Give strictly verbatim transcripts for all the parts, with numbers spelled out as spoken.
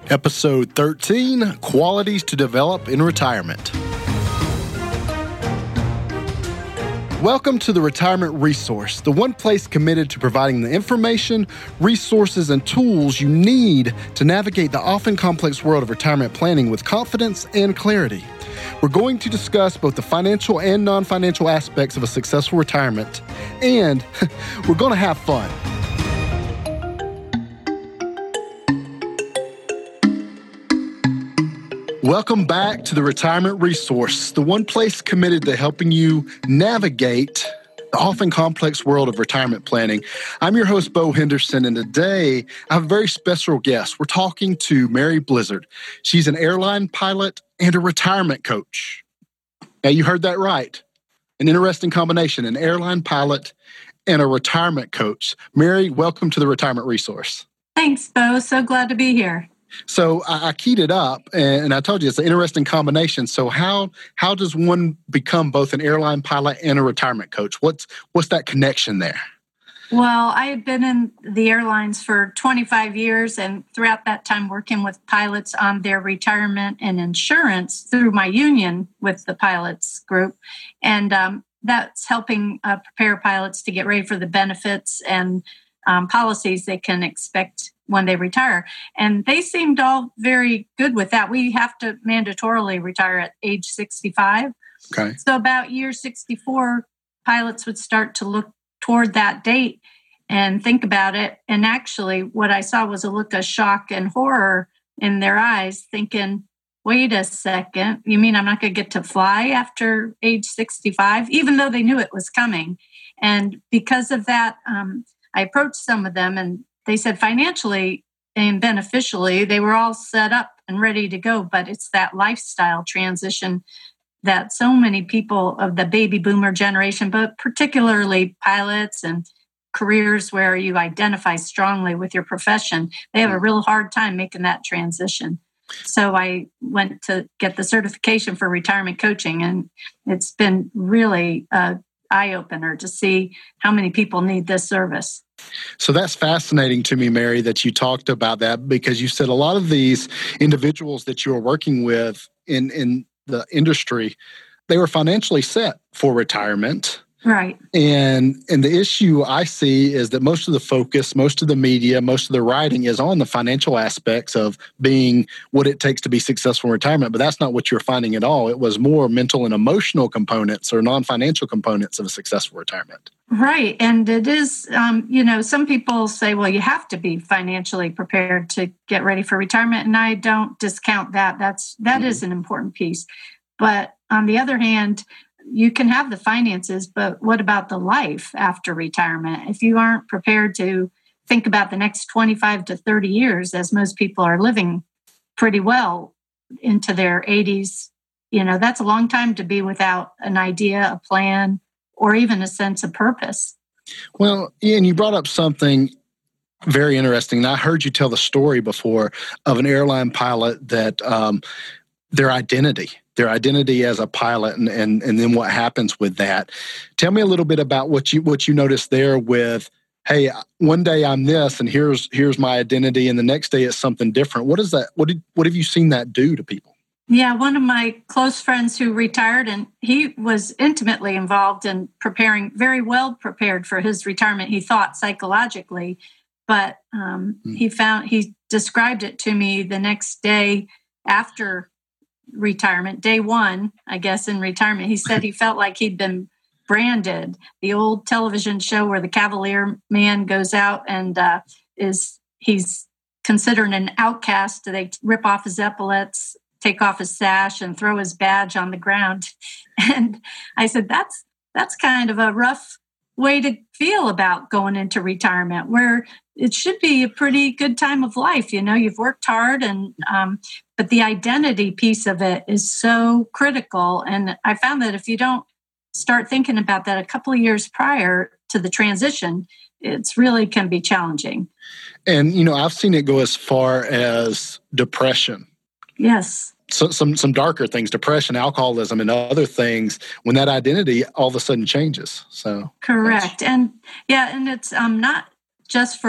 Episode thirteen, Qualities to Develop in Retirement. Welcome to the Retirement Resource, the one place committed to providing the information, resources, and tools you need to navigate the often complex world of retirement planning with confidence and clarity. We're going to discuss both the financial and non-financial aspects of a successful retirement, and we're going to have fun. Welcome back to the Retirement Resource, the one place committed to helping you navigate the often complex world of retirement planning. I'm your host, Bo Henderson, and today I have a very special guest. We're talking to Mary Blizzard. She's an airline pilot and a retirement coach. Now, you heard that right. An interesting combination, an airline pilot and a retirement coach. Mary, welcome to the Retirement Resource. Thanks, Bo. So glad to be here. So I, I keyed it up, and I told you it's an interesting combination. So how how does one become both an airline pilot and a retirement coach? What's what's that connection there? Well, I had been in the airlines for twenty-five years, and throughout that time working with pilots on their retirement and insurance through my union with the pilots group. And um, that's helping uh, prepare pilots to get ready for the benefits and um, policies they can expect when they retire. And they seemed all very good with that. We have to mandatorily retire at age sixty-five. Okay. So about year sixty-four, pilots would start to look toward that date and think about it. And actually, what I saw was a look of shock and horror in their eyes, thinking, wait a second, you mean I'm not going to get to fly after age sixty-five, even though they knew it was coming? And because of that, um, I approached some of them, and they said financially and beneficially, they were all set up and ready to go. But it's that lifestyle transition that so many people of the baby boomer generation, but particularly pilots and careers where you identify strongly with your profession, they have a real hard time making that transition. So I went to get the certification for retirement coaching, and it's been really an eye-opener to see how many people need this service. So that's fascinating to me, Mary, that you talked about that, because you said a lot of these individuals that you are working with in, in the industry, they were financially set for retirement. Right. And and the issue I see is that most of the focus, most of the media, most of the writing is on the financial aspects of being what it takes to be successful in retirement. But that's not what you're finding at all. It was more mental and emotional components or non-financial components of a successful retirement. Right. And it is, um, you know, some people say, well, you have to be financially prepared to get ready for retirement. And I don't discount that. That's, that mm-hmm. is an important piece. But on the other hand, you can have the finances, but what about the life after retirement? If you aren't prepared to think about the next twenty-five to thirty years, as most people are living pretty well into their eighties, you know, that's a long time to be without an idea, a plan, or even a sense of purpose. Well, Ian, you brought up something very interesting. I heard you tell the story before of an airline pilot that um, their identity, their identity as a pilot, and, and and then what happens with that. Tell me a little bit about what you what you noticed there with, hey, one day I'm this, and here's here's my identity, and the next day it's something different. What is that? What did what have you seen that do to people? Yeah, one of my close friends who retired, and he was intimately involved in preparing, very well prepared for his retirement, he thought psychologically, but um, mm. he found, he described it to me the next day after retirement, day one, I guess, in retirement. He said he felt like he'd been branded. The old television show where the Cavalier man goes out and uh, is, he's considered an outcast. They rip off his epaulets, take off his sash, and throw his badge on the ground. And I said, that's that's kind of a rough way to feel about going into retirement, where it should be a pretty good time of life. You know, you've worked hard, and um, but the identity piece of it is so critical. And I found that if you don't start thinking about that a couple of years prior to the transition, it's really can be challenging. And, you know, I've seen it go as far as depression. Yes. So, some some darker things, depression, alcoholism, and other things, when that identity all of a sudden changes. So correct. And yeah, and it's um not just for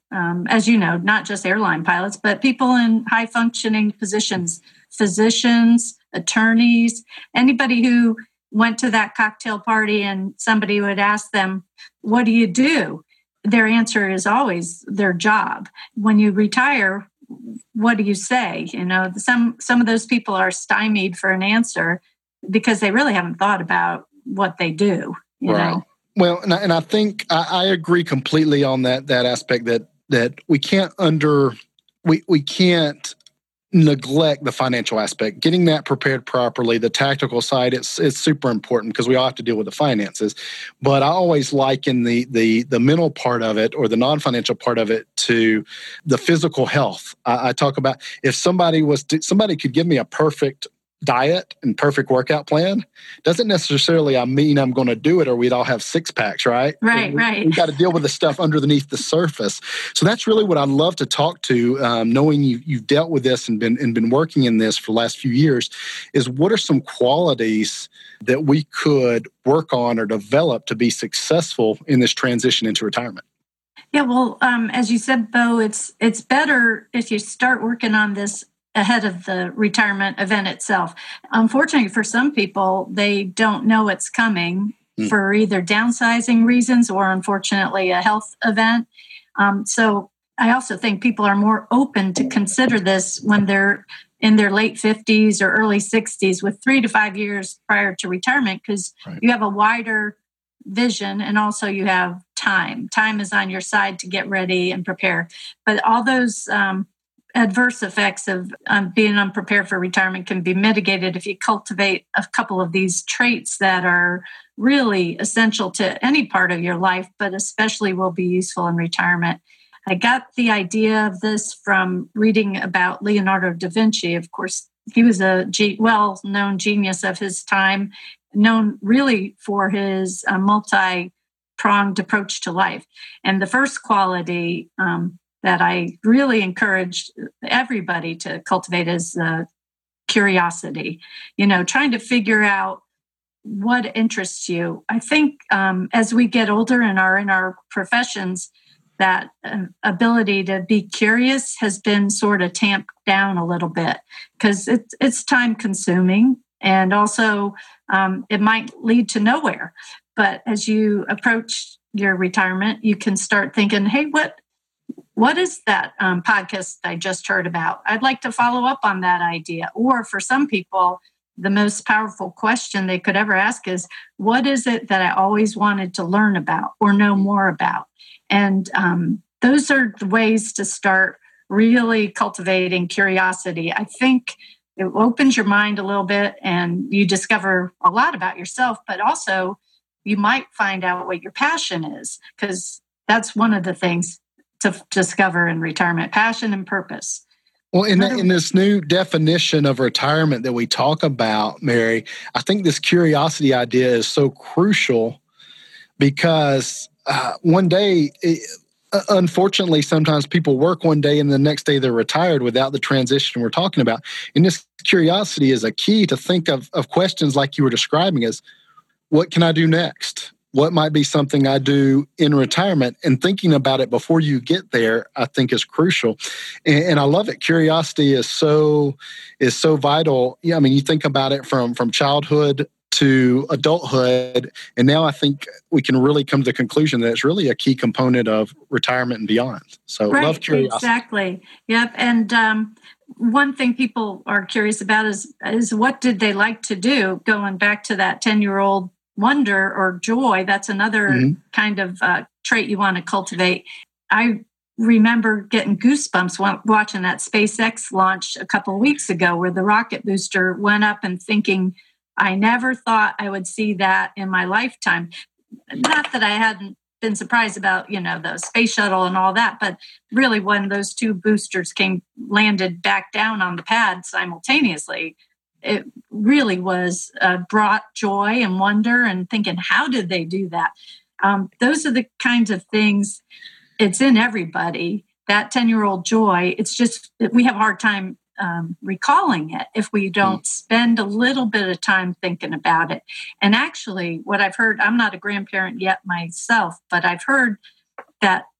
um, as you know, not just airline pilots, but people in high functioning positions, physicians, attorneys, anybody who went to that cocktail party and somebody would ask them, what do you do? Their answer is always their job. When you retire, what do you say? You know, some, some of those people are stymied for an answer because they really haven't thought about what they do, you right. know? Well, and I, and I think I, I agree completely on that, that aspect that, that we can't under, we, we can't neglect the financial aspect. Getting that prepared properly, the tactical side, it's it's super important because we all have to deal with the finances. But I always liken the the the mental part of it or the non-financial part of it to the physical health. I, I talk about if somebody was to, somebody could give me a perfect diet and perfect workout plan, doesn't necessarily I mean I'm going to do it or we'd all have six packs, right? Right, we, right. We've got to deal with the stuff underneath the surface. So that's really what I'd love to talk to, um, knowing you, you've dealt with this and been and been working in this for the last few years, is what are some qualities that we could work on or develop to be successful in this transition into retirement? Yeah, well, um, as you said, Bo, it's it's better if you start working on this ahead of the retirement event itself. Unfortunately, for some people, they don't know it's coming mm. for either downsizing reasons or, unfortunately, a health event. Um, so I also think people are more open to consider this when they're in their late fifties or early sixties with three to five years prior to retirement because right. you have a wider vision and also you have time. Time is on your side to get ready and prepare. But all those um, adverse effects of um, being unprepared for retirement can be mitigated if you cultivate a couple of these traits that are really essential to any part of your life, but especially will be useful in retirement. I got the idea of this from reading about Leonardo da Vinci. Of course, he was a ge- well-known genius of his time, known really for his uh, multi-pronged approach to life. And the first quality um, that I really encourage everybody to cultivate is uh, curiosity, you know, trying to figure out what interests you. I think um, as we get older and are in our professions, that uh, ability to be curious has been sort of tamped down a little bit because it's, it's time consuming and also um, it might lead to nowhere. But as you approach your retirement, you can start thinking, hey, what What is that um, podcast I just heard about? I'd like to follow up on that idea. Or for some people, the most powerful question they could ever ask is, what is it that I always wanted to learn about or know more about? And um, those are the ways to start really cultivating curiosity. I think it opens your mind a little bit and you discover a lot about yourself, but also you might find out what your passion is, because that's one of the things to discover in retirement, passion and purpose. Well, in, that, in this new definition of retirement that we talk about, Mary, I think this curiosity idea is so crucial because uh, one day, it, unfortunately, sometimes people work one day and the next day they're retired without the transition we're talking about. And this curiosity is a key to think of, of questions like you were describing as, what can I do next? What might be something I do in retirement? And thinking about it before you get there, I think is crucial. And, and I love it. Curiosity is so is so vital. Yeah, I mean, you think about it from, from childhood to adulthood. And now I think we can really come to the conclusion that it's really a key component of retirement and beyond. So right, love curiosity. Exactly. Yep. And um, one thing people are curious about is, is what did they like to do? Going back to that ten-year-old wonder or joy, that's another mm-hmm. kind of uh, trait you want to cultivate. I remember getting goosebumps watching that SpaceX launch a couple of weeks ago where the rocket booster went up and thinking, I never thought I would see that in my lifetime. Not that I hadn't been surprised about, you know, the space shuttle and all that, but really when those two boosters came, landed back down on the pad simultaneously, it really was uh, brought joy and wonder and thinking, how did they do that? Um, those are the kinds of things, it's in everybody, that ten-year-old joy. It's just, we have a hard time um, recalling it if we don't mm. spend a little bit of time thinking about it. And actually, what I've heard, I'm not a grandparent yet myself, but I've heard that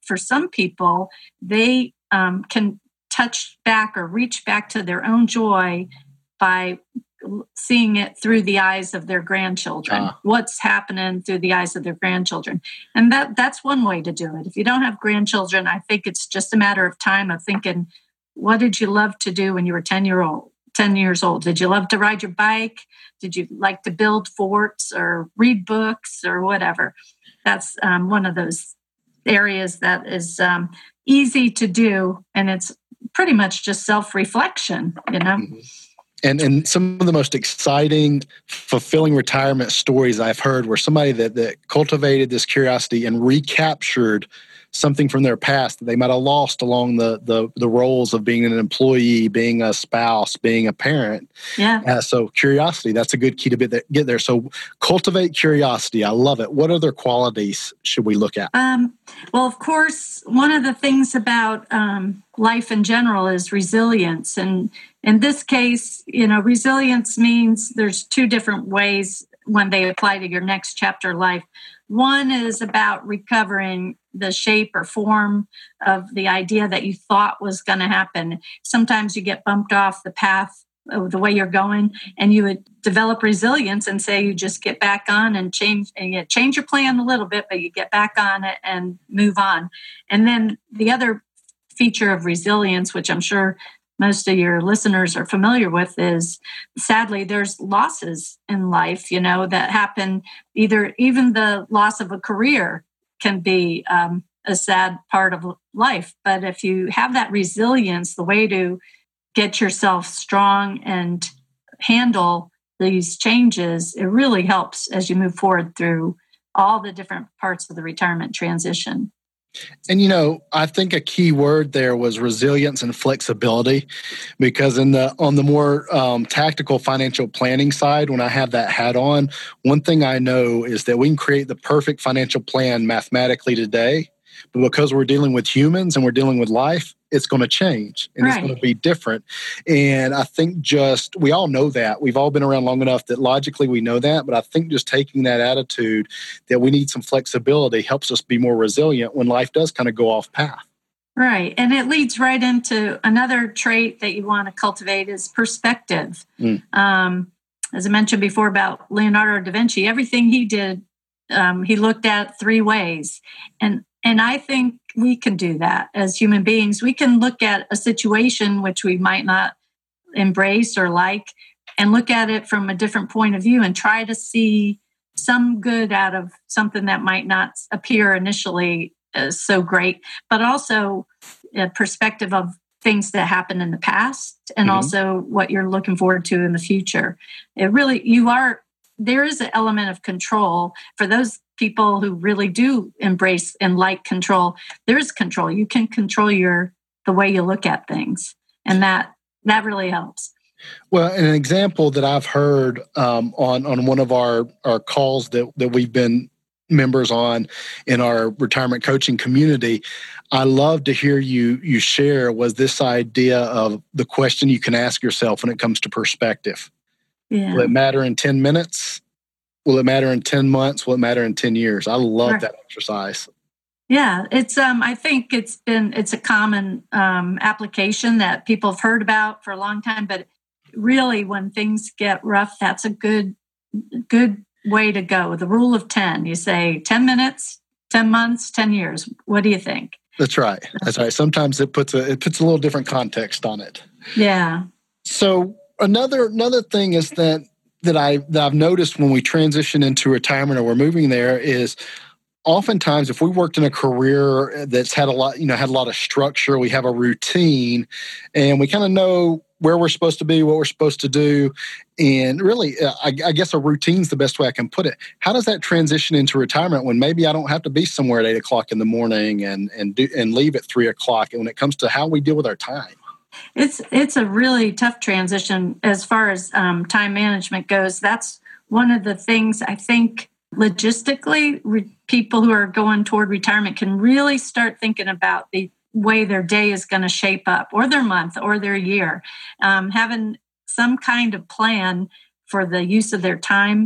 for some people, they um, can touch back or reach back to their own joy by seeing it through the eyes of their grandchildren, uh. what's happening through the eyes of their grandchildren. And that that's one way to do it. If you don't have grandchildren, I think it's just a matter of time of thinking, what did you love to do when you were ten year old, ten years old? Did you love to ride your bike? Did you like to build forts or read books or whatever? That's um, one of those areas that is um, easy to do. And it's pretty much just self-reflection, you know? Mm-hmm. And and some of the most exciting, fulfilling retirement stories I've heard were somebody that, that cultivated this curiosity and recaptured something from their past that they might have lost along the the, the roles of being an employee, being a spouse, being a parent. Yeah. Uh, so curiosity, that's a good key to be, get there. So cultivate curiosity. I love it. What other qualities should we look at? Um, well, of course, one of the things about um, life in general is resilience. And in this case, you know, resilience means there's two different ways when they apply to your next chapter of life. One is about recovering the shape or form of the idea that you thought was going to happen. Sometimes you get bumped off the path of the way you're going, and you would develop resilience and say you just get back on and change and you change your plan a little bit, but you get back on it and move on. And then the other feature of resilience, which I'm sure most of your listeners are familiar with, is sadly there's losses in life, you know, that happen. Either even the loss of a career can be um, a sad part of life. But if you have that resilience, the way to get yourself strong and handle these changes, it really helps as you move forward through all the different parts of the retirement transition. And, you know, I think a key word there was resilience and flexibility, because in the on the more um, tactical financial planning side, when I have that hat on, one thing I know is that we can create the perfect financial plan mathematically today, but because we're dealing with humans and we're dealing with life, it's going to change and right. It's going to be different. And I think just, we all know that. We've all been around long enough that logically we know that, but I think just taking that attitude that we need some flexibility helps us be more resilient when life does kind of go off path. Right. And it leads right into another trait that you want to cultivate is perspective. Mm. Um, as I mentioned before about Leonardo da Vinci, everything he did, um, he looked at three ways. And And I think we can do that as human beings. We can look at a situation which we might not embrace or like and look at it from a different point of view and try to see some good out of something that might not appear initially as so great, but also a perspective of things that happened in the past and mm-hmm. also what you're looking forward to in the future. It really, you are, there is an element of control for those people who really do embrace and like control. There's control. You can control your the way you look at things, and that that really helps. Well, an example that I've heard um, on on one of our our calls that that we've been members on in our retirement coaching community, I love to hear you you share was this idea of the question you can ask yourself when it comes to perspective. Yeah. Will it matter in ten minutes? Will it matter in ten months? Will it matter in ten years? I love right. that exercise. Yeah, it's. Um, I think it's been. It's a common um, application that people have heard about for a long time. But really, when things get rough, that's a good, good way to go. The rule of ten. You say ten minutes, ten months, ten years. What do you think? That's right. That's right. Sometimes it puts a it puts a little different context on it. Yeah. So another another thing is that. that I that I've noticed when we transition into retirement or we're moving there is oftentimes if we worked in a career that's had a lot, you know, had a lot of structure, we have a routine and we kind of know where we're supposed to be, what we're supposed to do. And really, I, I guess a routine's the best way I can put it. How does that transition into retirement when maybe I don't have to be somewhere at eight o'clock in the morning and, and, do, and leave at three o'clock? And when it comes to how we deal with our time? It's it's a really tough transition as far as um, time management goes. That's one of the things I think logistically re- people who are going toward retirement can really start thinking about the way their day is going to shape up, or their month, or their year. Um, having some kind of plan for the use of their time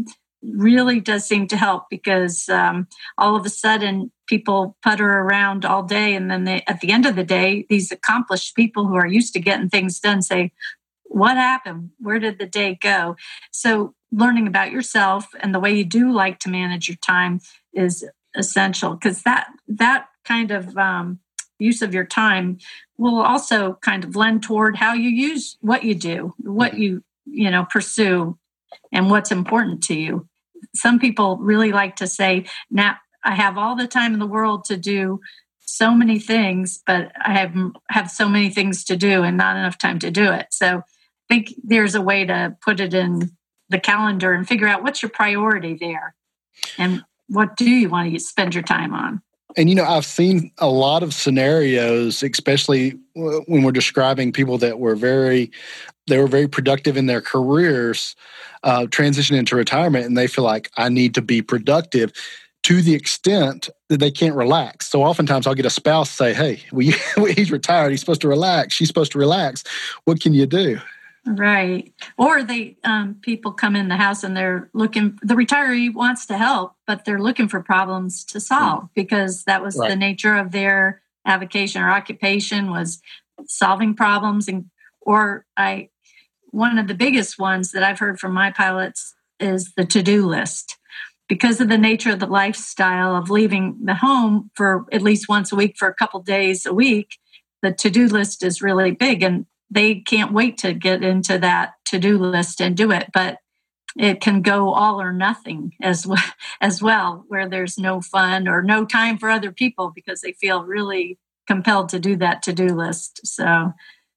really does seem to help because um, all of a sudden people putter around all day. And then they, at the end of the day, these accomplished people who are used to getting things done say, what happened? Where did the day go? So learning about yourself and the way you do like to manage your time is essential because that, that kind of um, use of your time will also kind of lend toward how you use what you do, what you, you know, pursue and what's important to you. Some people really like to say, now I have all the time in the world to do so many things, but I have have so many things to do and not enough time to do it. So I think there's a way to put it in the calendar and figure out what's your priority there and what do you want to spend your time on. And, you know, I've seen a lot of scenarios, especially when we're describing people that were very, they were very productive in their careers, uh, transition into retirement, and they feel like I need to be productive to the extent that they can't relax. So oftentimes I'll get a spouse say, hey, we, he's retired. He's supposed to relax. She's supposed to relax. What can you do? Right. Or they um, people come in the house and they're looking, the retiree wants to help, but they're looking for problems to solve because that was right. the nature of their avocation or occupation was solving problems. And or I, one of the biggest ones that I've heard from my pilots is the to-do list. Because of the nature of the lifestyle of leaving the home for at least once a week for a couple days a week, the to-do list is really big. And they can't wait to get into that to-do list and do it, but it can go all or nothing as well, as well, where there's no fun or no time for other people because they feel really compelled to do that to-do list. So,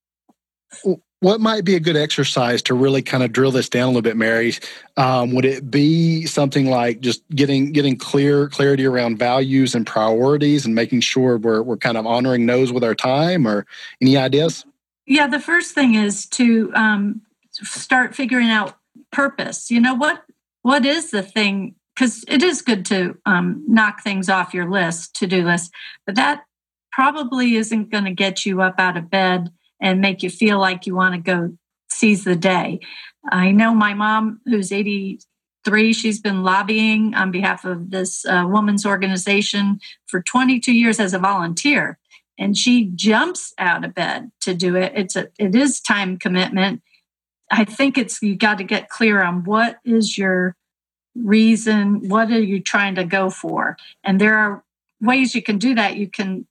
what might be a good exercise to really kind of drill this down a little bit, Mary? Um, would it be something like just getting getting clear clarity around values and priorities and making sure we're we're kind of honoring those with our time, or any ideas? Yeah, the first thing is to um, start figuring out purpose. You know, what what is the thing? Because it is good to um, knock things off your list, to-do list, but that probably isn't going to get you up out of bed and make you feel like you want to go seize the day. I know my mom, who's eighty-three, she's been lobbying on behalf of this uh, women's organization for twenty-two years as a volunteer. And she jumps out of bed to do it. It's a, it is time commitment. I think it's, you got to get clear on what is your reason, what are you trying to go for? And there are ways you can do that. You can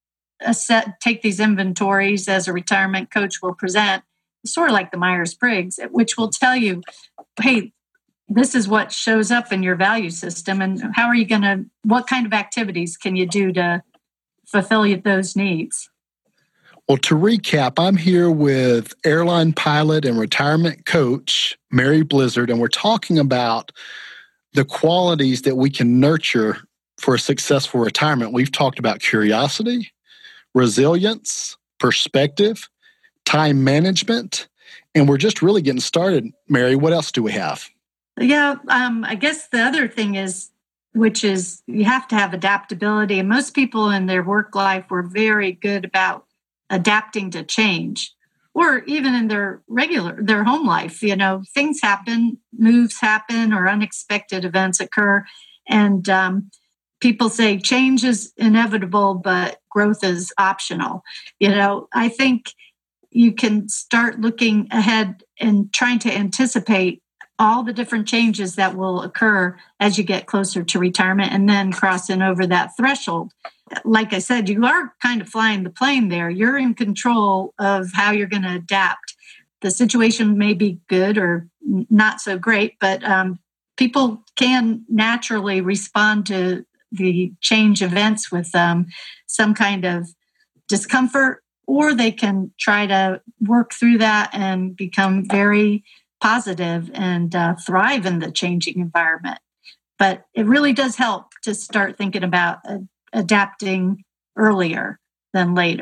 set, take these inventories as a retirement coach will present, sort of like the Myers-Briggs, which will tell you, hey, this is what shows up in your value system. And how are you going to, what kind of activities can you do to fulfill those needs? Well, to recap, I'm here with airline pilot and retirement coach, Mary Blizzard, and we're talking about the qualities that we can nurture for a successful retirement. We've talked about curiosity, resilience, perspective, time management, and we're just really getting started. Mary, what else do we have? Yeah, um, I guess the other thing is, which is you have to have adaptability. And most people in their work life were very good about adapting to change, or even in their regular, their home life. You know, things happen, moves happen, or unexpected events occur. And um, people say change is inevitable, but growth is optional. You know, I think you can start looking ahead and trying to anticipate all the different changes that will occur as you get closer to retirement and then crossing over that threshold. Like I said, you are kind of flying the plane there. You're in control of how you're going to adapt. The situation may be good or not so great, but um, people can naturally respond to the change events with um, some kind of discomfort, or they can try to work through that and become very positive and uh, thrive in the changing environment. But it really does help to start thinking about uh, adapting earlier than later.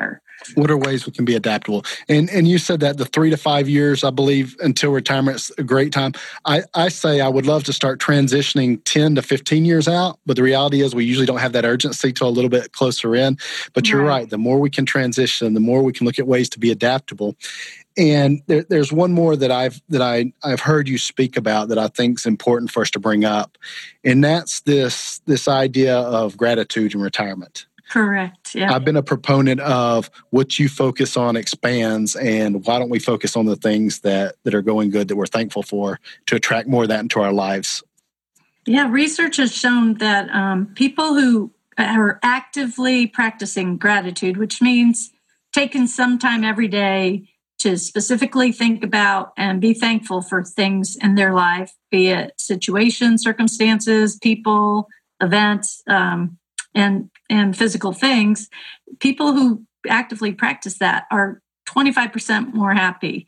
What are ways we can be adaptable? And and you said that the three to five years, I believe, until retirement is a great time. I, I say I would love to start transitioning ten to fifteen years out, but the reality is we usually don't have that urgency till a little bit closer in. But you're right. right. The more we can transition, the more we can look at ways to be adaptable. And there, there's one more that I've that I I've heard you speak about that I think is important for us to bring up, and that's this this idea of gratitude in retirement. Correct. Yeah. I've been a proponent of what you focus on expands, and why don't we focus on the things that that are going good that we're thankful for to attract more of that into our lives. Yeah, research has shown that um, people who are actively practicing gratitude, which means taking some time every day to specifically think about and be thankful for things in their life, be it situations, circumstances, people, events, um, and and physical things. People who actively practice that are twenty-five percent more happy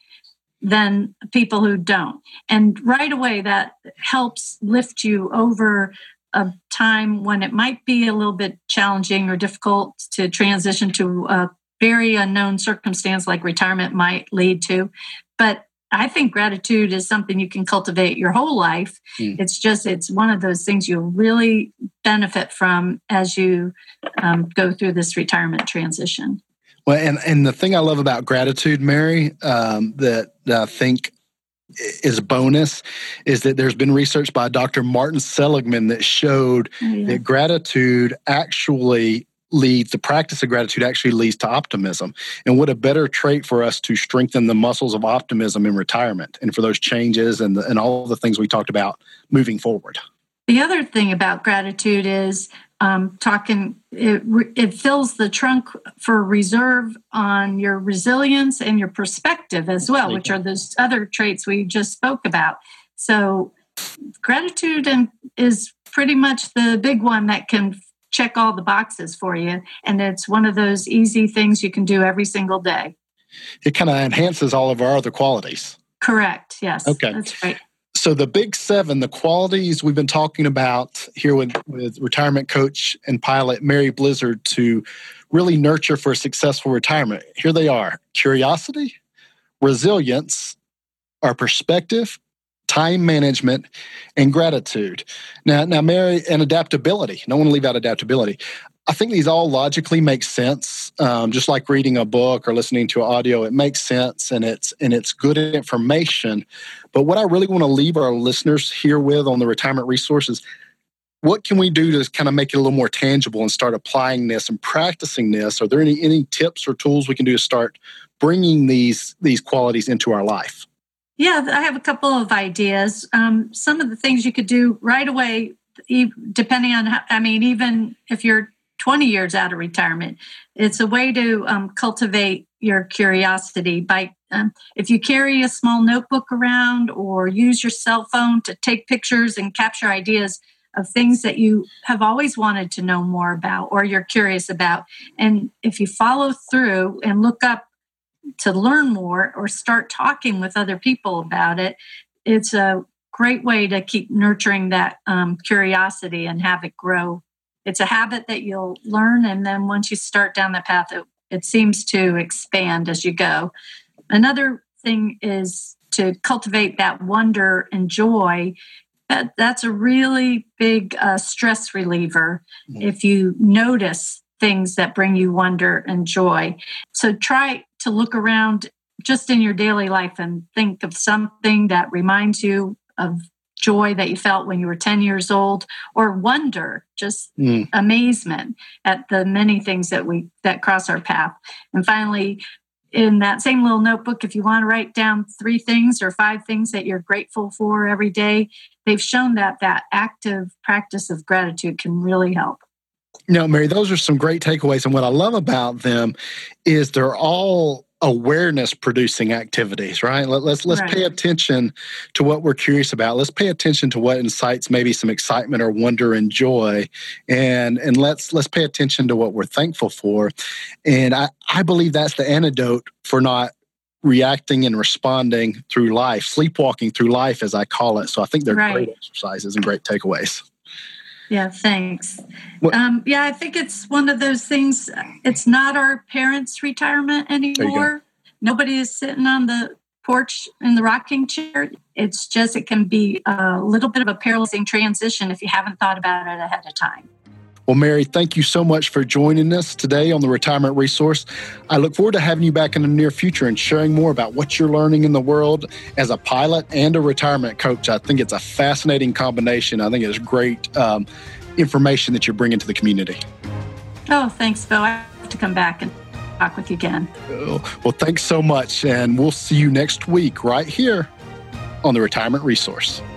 than people who don't. And right away, that helps lift you over a time when it might be a little bit challenging or difficult to transition to a very unknown circumstance like retirement might lead to. But I think gratitude is something you can cultivate your whole life. Mm. It's just, it's one of those things you'll really benefit from as you um, go through this retirement transition. Well, and, and the thing I love about gratitude, Mary, um, that, that I think is a bonus is that there's been research by Doctor Martin Seligman that showed oh, yeah. that gratitude actually leads, the practice of gratitude actually leads to optimism. And what a better trait for us to strengthen the muscles of optimism in retirement and for those changes and, the, and all the things we talked about moving forward. The other thing about gratitude is um, talking, it, it fills the trunk for reserve on your resilience and your perspective as well, which are those other traits we just spoke about. So gratitude and is pretty much the big one that can check all the boxes for you. And it's one of those easy things you can do every single day. It kind of enhances all of our other qualities. Correct. Yes. Okay. That's right. So the big seven, the qualities we've been talking about here with, with retirement coach and pilot Mary Blizzard to really nurture for a successful retirement. Here they are: curiosity, resilience, our perspective, time management, and gratitude. Now, now, Mary, and adaptability. I don't want to leave out adaptability. I think these all logically make sense. Um, just like reading a book or listening to audio, it makes sense and it's and it's good information. But what I really want to leave our listeners here with on the retirement resources, what can we do to kind of make it a little more tangible and start applying this and practicing this? Are there any any tips or tools we can do to start bringing these these qualities into our life? Yeah, I have a couple of ideas. Um, some of the things you could do right away, depending on how, I mean, even if you're twenty years out of retirement, it's a way to um, cultivate your curiosity by, um, if you carry a small notebook around or use your cell phone to take pictures and capture ideas of things that you have always wanted to know more about or you're curious about. And if you follow through and look up to learn more or start talking with other people about it, it's a great way to keep nurturing that um, curiosity and have it grow. It's a habit that you'll learn, and then once you start down that path, it, it seems to expand as you go. Another thing is to cultivate that wonder and joy. That, that's a really big uh, stress reliever mm-hmm. if you notice things that bring you wonder and joy. So try to look around just in your daily life and think of something that reminds you of joy that you felt when you were ten years old, or wonder, just mm. amazement at the many things that we that cross our path. And finally, in that same little notebook, if you want to write down three things or five things that you're grateful for every day, they've shown that that active practice of gratitude can really help. Now, Mary, those are some great takeaways. And what I love about them is they're all awareness-producing activities, right? Let, let's let's right. pay attention to what we're curious about. Let's pay attention to what incites maybe some excitement or wonder and joy, and and let's let's pay attention to what we're thankful for. And I, I believe that's the antidote for not reacting and responding through life, sleepwalking through life, as I call it. So I think they're right. great exercises and great takeaways. Yeah, thanks. Um, yeah, I think it's one of those things. It's not our parents' retirement anymore. Nobody is sitting on the porch in the rocking chair. It's just, it can be a little bit of a paralyzing transition if you haven't thought about it ahead of time. Well, Mary, thank you so much for joining us today on the Retirement Resource. I look forward to having you back in the near future and sharing more about what you're learning in the world as a pilot and a retirement coach. I think it's a fascinating combination. I think it's great um, information that you're bringing to the community. Oh, thanks, Bill. I have to come back and talk with you again. Well, thanks so much, and we'll see you next week right here on the Retirement Resource.